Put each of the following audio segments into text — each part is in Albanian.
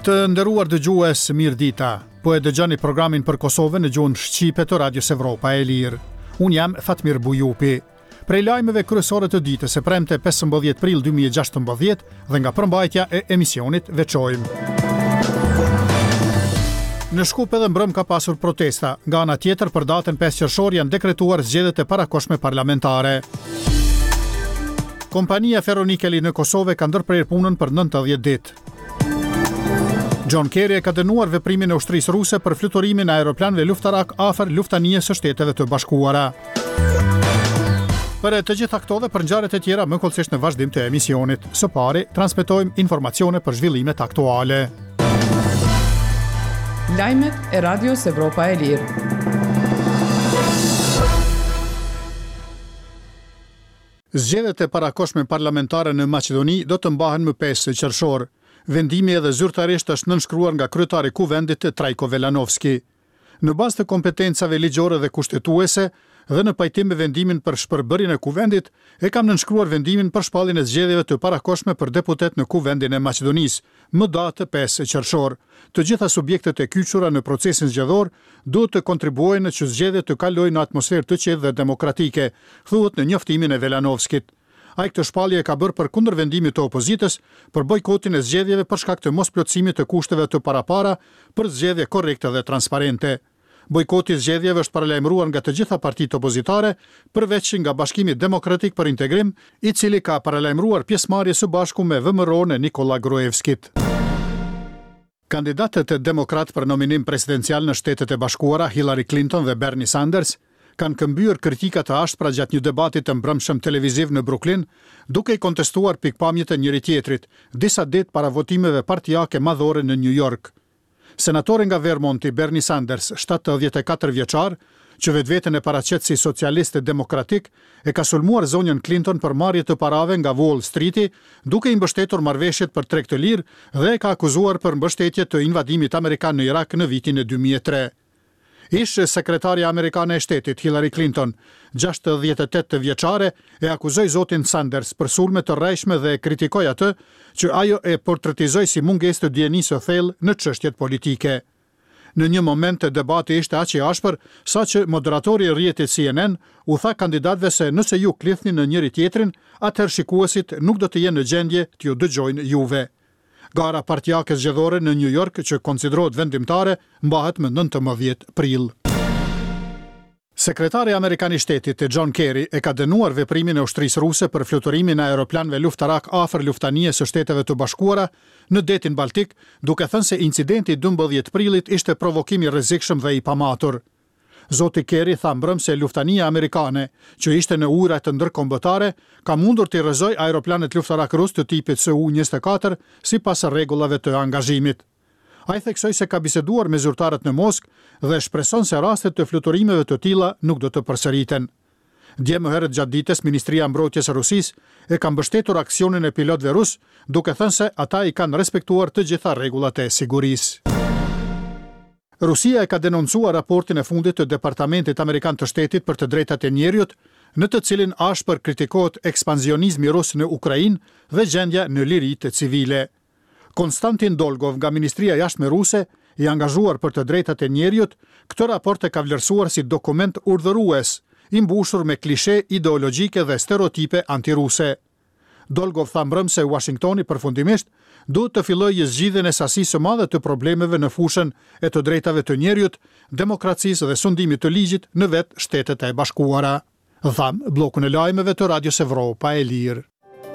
Të nderuar dëgjues, mirë dita. Po e dëgjoni programin për Kosovën në gjuhën shqipe të Radios Evropa e Lirë. Unë jam Fatmir Bujupi. Prej lajmeve kryesore të ditës e premte 15 prill 2016 dhe nga përmbajtja e emisionit veçojmë. Në Shkup edhe mbrëm ka pasur protesta, nga ana tjetër për datën 5 qershor janë dekretuar zgjedhjet e parakohshme parlamentare. Kompania Ferronikeli në Kosovë ka ndërprer punën për 90 ditë. John Kerry ka dënuar veprimin e ushtrisë ruse për fluturimin e aeroplanëve luftarak afër luftanies së Shteteve të Bashkuara. Për të gjitha këto dhe për ngjarjet e tjera më kollësisht në vazhdim të emisionit. Së pari, transmetojmë informacione për zhvillimet aktuale. Lajmet e Radios Evropa e Lirë. Zgjedhjet e parakohshme parlamentare në Maqedoni do të mbahen më 5 qershor. Vendimi edhe zyrtarisht është nënshkruar nga kryetari i kuvendit Trajko Velanovski. Në bazë të kompetencave ligjore dhe kushtetuese dhe në pajtim me vendimin për shpërbërjen e kuvendit, e kam nënshkruar vendimin për shpalljen e zgjedhjeve të parakohshme për deputet në kuvendin e Maqedonisë, më datë 5 qershor. Të gjitha subjektet e kyçura në procesin zgjedhor duhet të kontribuojnë që zgjedhjet të kalojnë në atmosferë të qetë dhe demokratike, thuhet në njoftimin e Velanovskit. Ai këtë shpallje ka bërë për kundër vendimit të opozitës për bojkotin e zgjedhjeve për shkak të mosplotësimit të kushteve të parapara për zgjedhje korrekte dhe transparente. Bojkoti i zgjedhjeve është paralajmëruar nga të gjitha partitë opozitare, përveç nga Bashkimi Demokratik për Integrim, i cili ka paralajmëruar pjesëmarrje së bashku me VMRO-n e Nikola Gruevskit. Kandidatët e demokrat për nominim presidencial në Shtetet e Bashkuara, Hillary Clinton dhe Bernie Sanders, kanë këmbyer kritika të ashpra gjatë një debati të mbrëmshëm televiziv në Brooklyn, duke i kontestuar pikpamjet e njëri tjetrit, disa ditë para votimeve partijake madhore në New York. Senatori nga Vermonti, Bernie Sanders, 74 vjeçar, që vetveten e paraqet si socialist e demokratik, e ka sulmuar zonjën Clinton për marrje të parave nga Wall Streeti, duke i mbështetur marrëveshjet për treg të lirë dhe e ka akuzuar për mbështetje të invadimit amerikan në Irak në vitin e 2003. Ish sekretarja amerikane e shtetit, Hillary Clinton, 68 vjeçare, e akuzoi zotin Sanders për sulme të rrejshme dhe kritikoi atë që ajo e portretizoi si mungesë të diesë së thellë në çështjet politike. Në një moment të debati ishte aq i ashpër, saqë moderatori i rrjetit CNN u tha kandidatëve se nëse ju klithni në njëri tjetrin, atëherë shikuesit nuk do të jenë në gjendje të ju dëgjojnë juve. Gara partijake zgjedhore në New York, që konsiderohet vendimtare, mbahet më 19 prill. Sekretari amerikan i shtetit John Kerry e ka dënuar veprimin e ushtrisë ruse për fluturimin e aeroplanëve luftarak afër luftanies së Shteteve të Bashkuara në detin Baltik, duke thënë se incidenti 12 prillit ishte provokim i rrezikshëm dhe i pamatur. Zoti Kerry tha mbrëm se luftania amerikane, që ishte në ujëra të ndërkombëtare, ka mundur të rrezoj aeroplanet luftarak rus të tipit Su-24 sipas rregullave të angazhimit. Ai theksoi se ka biseduar me zyrtarët në Moskë dhe shpreson se rastet të fluturimeve të tilla nuk do të përsëriten. Dje më herët gjatë ditës, Ministria e Mbrojtjes së Rusisë e ka mbështetur aksionin e pilotëve rus, duke thënë se ata i kanë respektuar të gjitha rregullat e sigurisë. Rusia e ka denoncuar raportin e fundit të Departamentit Amerikan të Shtetit për të drejtat e njerëzit, në të cilin ashpër kritikohet ekspansionizmi rus në Ukrainë dhe gjendja në liritë civile. Konstantin Dolgov nga Ministria e Jashtme ruse, i angazhuar për të drejtat e njerëzit, këtë raport e ka vlerësuar si dokument urdhërues, i mbushur me klishe ideologjike dhe stereotipe antiruse. Dolgov tha mbrëm se Washingtoni përfundimisht duhet të fillojë zgjidhjen e sasisë së madhe të problemeve në fushën e të drejtave të njerëzit, demokracisë dhe sundimit të ligjit në vetë Shtetet e Bashkuara. Tham bllokun e lajmeve të Radios Evropa e Lirë.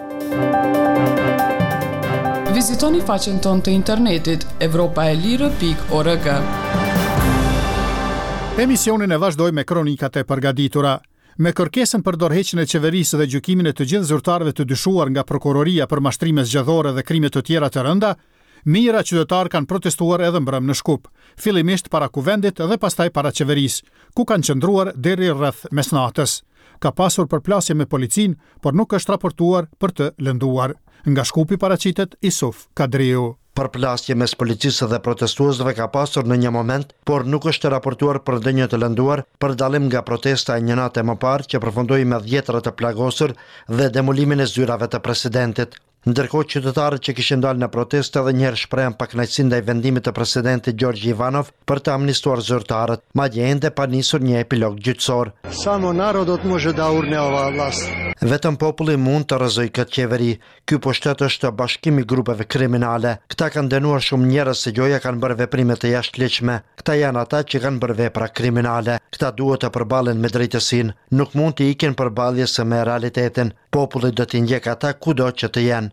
Vizitoni faqen tonë të internetit europaelire.org. Emisionin e vazhdoj me kronikat e përgatitura. Me kërkesën për dorëheqjen e qeverisë dhe gjykimin e të gjithë zyrtarëve të dyshuar nga prokuroria për mashtrime zgjedhore dhe krime të tjera të rënda, mijëra qytetar kanë protestuar edhe mbrëm në Shkup, fillimisht para kuvendit dhe pastaj para qeverisë, ku kanë qëndruar deri rreth mesnatës. Ka pasur përplasje me policinë, por nuk është raportuar për të lënduar. Nga Shkupi paraqitet Isuf Kadriu. Përplasje mes policisë dhe protestuesve ka pasur në një moment, por nuk është raportuar për ndonjë të lënduar, për dallim nga protesta e një nate më parë që përfundoi me dhjetëra të plagosur dhe demolimin e zyrave të presidentit. Ndërkohë qytetarët që kishin dalë në protestë edhe njëherë shprehen pakënaqësi ndaj vendimit të presidentit Gjorgji Ivanov për të amnistuar zyrtarët, madje ende pa nisur një epilog gjyqësor. Samo narodot može da urne ova vlast. Vetëm populli mund të rrëzojë këtë qeveri. Ky pushtet është bashkimi i grupeve kriminale. Këta kanë dënuar shumë njerëz se gjoja kanë bërë veprime të jashtëligjshme. Këta janë ata që kanë bërë vepra kriminale. Këta duhet të përballen me drejtësinë. Nuk mund të ikin përballjes me realitetin. Populli do t'i ndjek ata kudo që të jenë.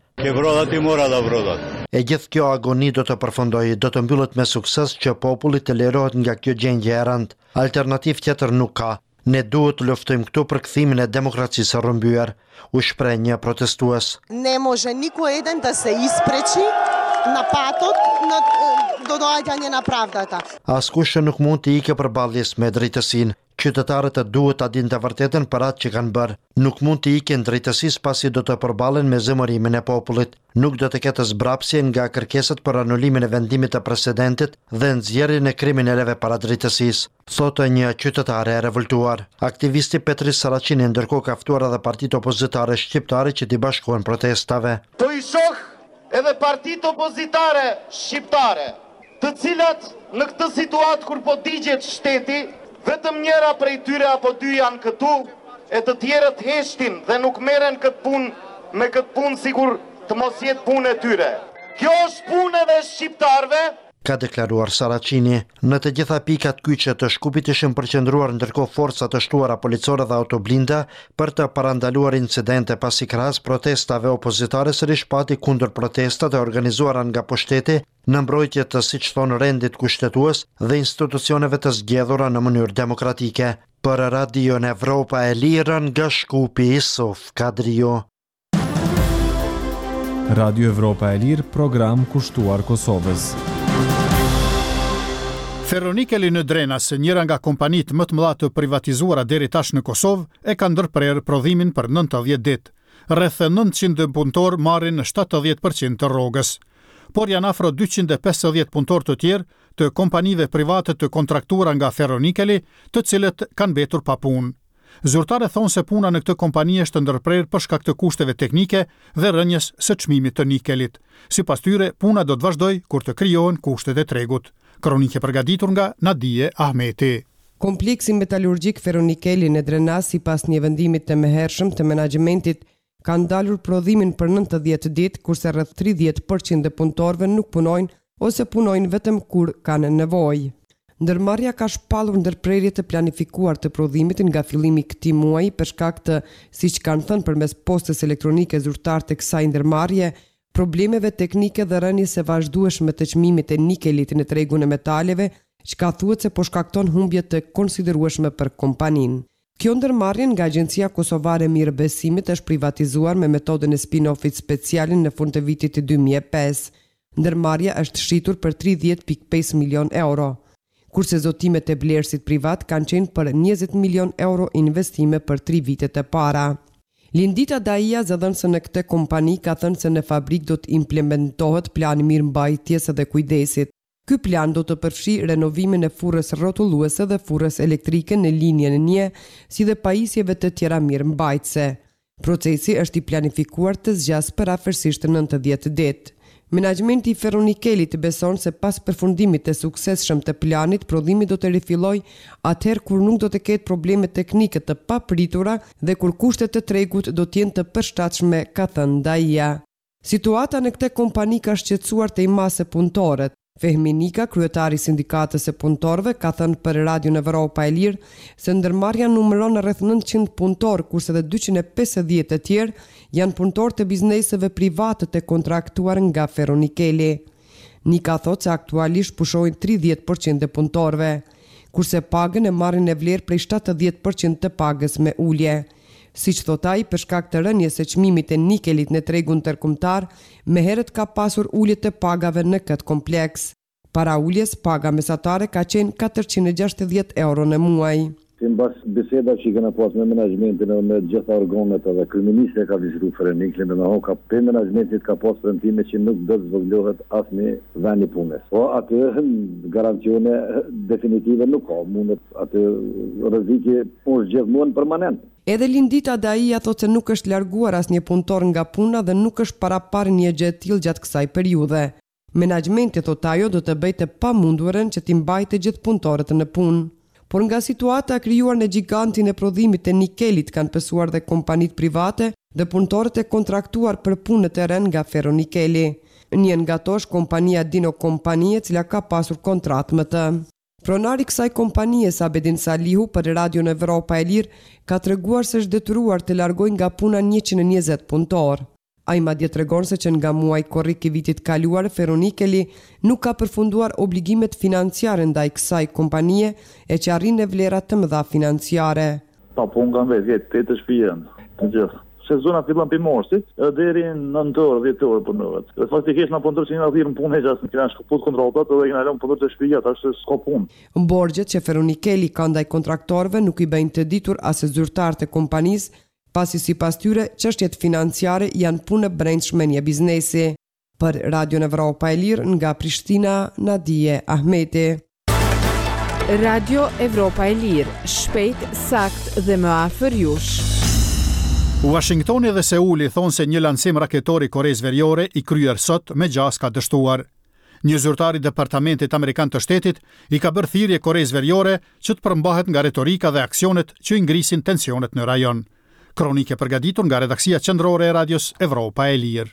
E gjithë kjo agoni do të përfundojë, do të mbyllet me sukses që populli të lirohet nga kjo gjendje e rëndë. Alternativë tjetër nuk ka. Ne duhet të luftojmë këtu për kthimin e demokracisë së rrëmbyer, u shpreh një protestues. Ne može niko jedan da se ispreči napadot do događanja na pravdata. Askush nuk mund të ikë përballjes me drejtësinë. Qytetarët duhet ta dinë të vërtetën për atë që kanë bërë. Nuk mund të ikin drejtësisë pasi do të përballen me zemërimin e popullit. Nuk do të ketë zbrapsje nga kërkesat për anulimin e vendimit të presidentit dhe nxjerrjen e kriminalëve para drejtësisë, thotë një qytetare e revoltuar. Aktivisti Petris Saracini ndërkohë ka ftuar edhe partitë opozitare shqiptare që t'i bashkohen protestave. Do i shoh edhe partitë opozitare shqiptare, të cilat në këtë situatë kur po digjet shteti, vetëm njëra prej tyre apo dy janë këtu, e të tjerët heshtin dhe nuk merren me këtë punë sikur të mos jetë punë e tyre. Kjo është punë edhe shqiptarëve, ka deklaruar Saracini. Në të gjitha pikat kyçe të Shkupit ishin përqendruar ndërkohë forca të shtuara policore dhe autoblinda për të parandaluar incidente pasi krahas protestave opozitare sërish pati kundër protestat e organizuara nga pushteti në mbrojtje të, siç thonë, rendit kushtetues dhe institucioneve të zgjedhura në mënyrë demokratike. Për Radio Evropa e Lirë nga Shkupi, Isuf Kadrio. Radio Evropa e Lirë, program kushtuar Kosovës. Ferronikeli në Drenas, njëra nga kompanitë më të mëdha të privatizuara deri tash në Kosovë, e ka ndërprerë prodhimin për 90 ditë. Rreth 900 punëtorë marrin në 70% të rrogës. Por janë afro 250 punëtorë të tjerë të kompanive private të kontraktuara nga Ferronikeli, të cilët kanë mbetur pa punë. Zyrtarët thonë se puna në këtë kompani është ndërprerë për shkak të kushteve teknike dhe rënjes së çmimit të nikelit. Sipas tyre, puna do të vazhdojë kur të krijohen kushtet e tregut. Kronike përgatitur nga Nadije Ahmeti. Kompleksi metalurgjik Ferronikeli në Drenas, sipas një vendimi të mëhershëm të menaxhementit, ka ndalur prodhimin për 90 ditë, kurse rreth 30% e punëtorëve nuk punojnë ose punojnë vetëm kur kanë nevojë. Ndërmarrja ka shpallur ndërprerje të planifikuar të prodhimit nga fillimi i këtij muaji për shkak të, siç kanë thënë përmes postës elektronike zyrtar të kësaj ndërmarrje, problemeve teknike dhe rënies së vazhdueshme të çmimit të nikelit në tregun e metaleve, çka thuhet se po shkakton humbje të konsiderueshme për kompaninë. Kjo ndërmarrje nga Agjencia Kosovare e Mirëbesimit është privatizuar me metodën e spin-offit special në fund të vitit të 2005. Ndërmarrja është shitur për 30.5 milion euro, kurse zotimet e blerësit privat kanë qenë për 20 milion euro investime për 3 vitet e para. Lindita Daia, zëdhënëse në këtë kompani, ka thënë se në fabrik do të implementohet plani mirëmbajtjes dhe kujdesit. Ky plan do të përfshijë renovimin e furrës rrotulluese dhe furrës elektrike në linjen 1, si dhe pajisjeve të tjera mirëmbajtëse. Procesi është i planifikuar të zgjasë për afërsisht 90 ditë. Menaxhmenti i Ferronikelit beson se pas përfundimit të suksesshëm të planit, prodhimi do të rifillojë atëherë kur nuk do të ketë probleme teknike të papritura dhe kur kushtet e tregut do të jenë të përshtatshme, ka thënë Daia. Situata në këtë kompani ka shqetësuar të imase punëtorët. Fehmi Nika, kryetari i sindikatës së punëtorëve, ka thënë për Radio Evropa e Lirë se ndërmarrja numëron rreth 900 punëtorë, kurse dhe 250 të tjerë janë punëtorë të bizneseve private të kontraktuar nga Ferronikeli. Nika thotë se aktualisht pushojnë 30% e punëtorëve, kurse pagën e marrin në vlerë prej 70% të pagës me ulje. Siç thot ai, për shkak të rënies së çmimit të nikelit në tregun ndërkombëtar, më herët ka pasur ulje të pagave në këtë kompleks. Para uljes, paga mesatare ka qenë 460 euro në muaj. Sipas bisedave që kena pas me menaxhmentin e me gjitha organet edhe kryeministri ka vizituar Ferronikelin, domethënë ka pe menaxhmentit ka pas premtime që nuk do të zvogëlohet asnjë vend i punës. Po atë garancione definitive nuk ka, mundet atë rreziqi është gjithmonë permanent. Edhe Lindita Daia thotë se nuk është larguar asnjë punëtor nga puna dhe nuk është paraparë një gjë e tillë gjatë kësaj periudhe. Menaxhmenti, thotë ajo, do të bëjë të pamundurën që t'i mbajtë gjithë punëtorët në punë. Por nga situata krijuar në gigantin e prodhimit të nikelit kanë pësuar dhe kompanitë private dhe punëtorët e kontraktuar për punë në terren nga Ferronikeli. Një nga to është kompania Dino Kompanie, e cila ka pasur kontratë me të. Pronari kësaj kompanie, Sabedin Salihu, për Radion Evropa e Lirë, ka treguar se është detyruar të largojë nga puna 120 punëtorë. Ai madje tregon se që nga muaji korrik i vitit kaluar, Ferronikeli nuk ka përfunduar obligimet financiare ndaj kësaj kompanie e që arrin në vlera të mëdha financiare. Pa punë kanë vetë 8 shtëpi janë të gjithë. Sezona fillon për morsit, deri në 9 orë, 10 orë punëvet. Dhe faktikisht në punëtor që një thirrën punë heqas, në kena shkëput kontratat dhe kena lënë punëtor të shtëpia, tash se s'ka punë. Borxhet që Ferronikeli ka ndaj kontraktorëve nuk i bëjnë të ditur as zyrtarët e kompanisë, pasi sipas tyre çështjet financiare janë punë brendshme një biznesi. Për Radion Evropa e Lirë nga Prishtina, Nadije Ahmeti. Radio Evropa e Lirë, shpejt, sakt dhe më afër jush. Washingtoni dhe Seuli thonë se një lancim raketori Koreas Veriore i kryer sot me gjas ka dështuar. Një zyrtar i Departamentit Amerikan të Shtetit i ka bërë thirrje Koreas Veriore që të përmbahet nga retorika dhe aksionet që i ngrisin tensionet në rajon. Kronike përgatitur nga redaksia qendrore e Radios Evropa e Lirë.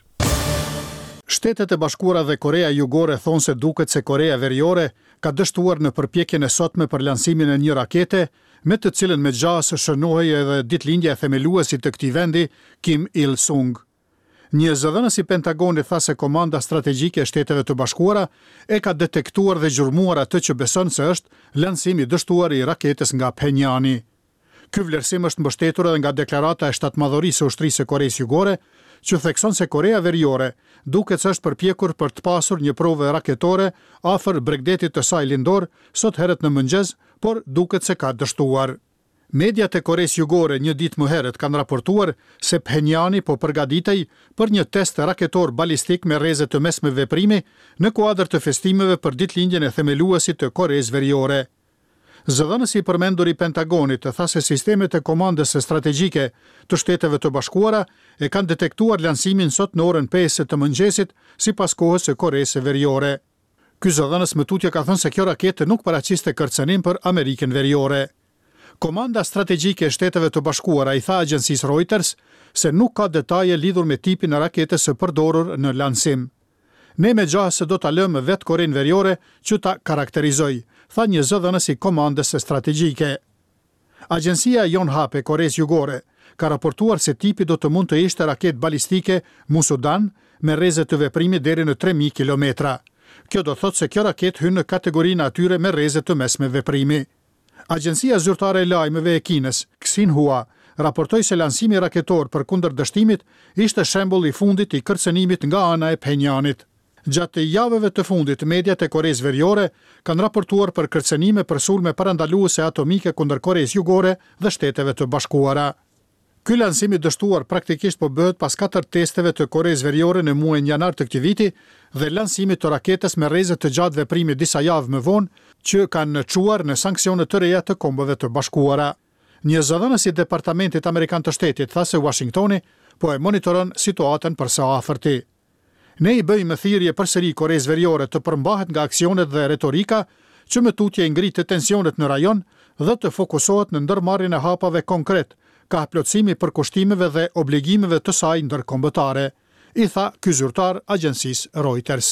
Shtetet e Bashkuara dhe Korea Jugore thonë se duket se Korea Veriore ka dështuar në përpjekjen e sotme për lansimin e një rakete me të cilën me gjas shënohej edhe ditëlindja e themeluesit të këtij vendi, Kim Il-sung. Një zëdhënës i Pentagonit tha se Komanda Strategjike e Shteteve të Bashkuara e ka detektuar dhe gjurmuar atë që beson se është lansimi dështuar i raketës nga Phenjani. Ky vlerësim është mbështetur edhe nga deklarata e shtatmadhërisë së ushtrisë së Koreas Jugore, që thekson se Korea Veriore duket se është përpjekur për të pasur një provë raketore afër Bregdetit të saj lindor sot herët në mëngjes, por duket se ka dështuar. Mediat e Koreas Jugore një ditë më herët kanë raportuar se Phenjani po përgatitej për një test raketor balistik me rreze të mesme veprimi në kuadër të festimeve për ditëlindjen e themeluesit të Koreas Veriore. Zëdhënësi i përmendur i Pentagonit tha se sistemet e komandës strategjike të Shteteve të Bashkuara e kanë detektuar lansimin sot në orën 5 të mëngjesit sipas kohës së Koreas Veriore. Ky zëdhënës më tutje ka thënë se kjo raketë nuk paraqiste kërcënim për Amerikën Veriore. Komanda strategjike e Shteteve të Bashkuara i tha agjencisë Reuters se nuk ka detaje lidhur me tipin e raketës së përdorur në lansim. Ne me gjas se do ta lëmë vetë Korean Veriore që ta karakterizoj, tha një zëdhënës i komandës strategjike. Agjencia Yonhap e Koreas Jugore ka raportuar se tipi do të mund të ishte raketë balistike Musudan me rreze të veprimit deri në 3000 kilometra. Kjo do thotë se kjo raketë hyn në kategorinë atyre me rreze të mesme veprimi. Agjencia zyrtare e lajmeve e Kinës, Xinhua, raportoi se lansimi raketor përkundër dështimit ishte shembull i fundit i kërcënimit nga ana e Phenjanit. Gjatë javëve të fundit, mediat e Koreas Veriore kanë raportuar për kërcënime për sulme parandaluese atomike kundër Koreas Jugore dhe Shteteve të Bashkuara. Ky lansim i dështuar praktikisht po bëhet pas 4 testeve të Koreas Veriore në muajin janar të këtij viti dhe lansimit të raketës me rreze të gjatë veprimi disa javë më vonë që kanë çuar në sanksione të reja të Kombeve të Bashkuara. Një zëdhënës i Departamentit Amerikan të Shtetit tha se Washingtoni po e monitoron situatën për së afërti. Ne i bëjmë thirrje përsëri Koreas Veriore të përmbahet nga aksionet dhe retorika që më tutje ngritë tensionet në rajon dhe të fokusohet në ndërmarrjen e hapave konkret, ka plotësimi për kushtimeve dhe obligimeve të saj ndërkombëtare, i tha ky zyrtar agjencisë Reuters.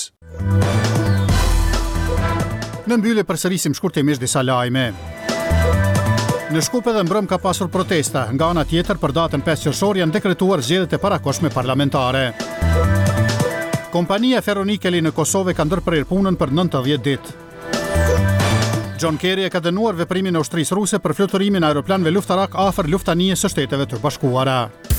Në mbyllje përsërisim shkurtimisht disa lajme. Në Shkup edhe Mbrëm ka pasur protesta, nga ana tjetër për datën 5 qershor janë dekretuar zgjedhjet e parakohshme parlamentare. Kompania Ferronikeli në Kosovë ka ndërprer punën për 90 ditë. John Kerry e ka dënuar veprimin e ushtrisë ruse për fluturimi në aeroplanëve luftarak afër luftanies së Shteteve të Bashkuara.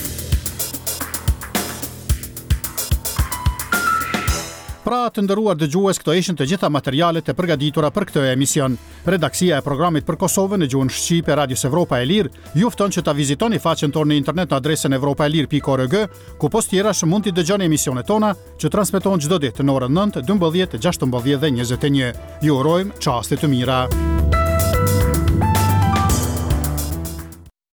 Pra të nderuar dëgjues, këto ishin të gjitha materialet e përgatitura për këtë emision. Redaksia e programit për Kosovën në gjuhën shqipe e Radios Evropa e Lirë ju fton që ta vizitoni faqen tonë në internet në adresën evropaelir.org, ku post tjerash mund t'i dëgjoni emisionet tona që transmetohen çdo ditë në orën 9, 12, 16 dhe 21. Ju urojmë çaste të mira.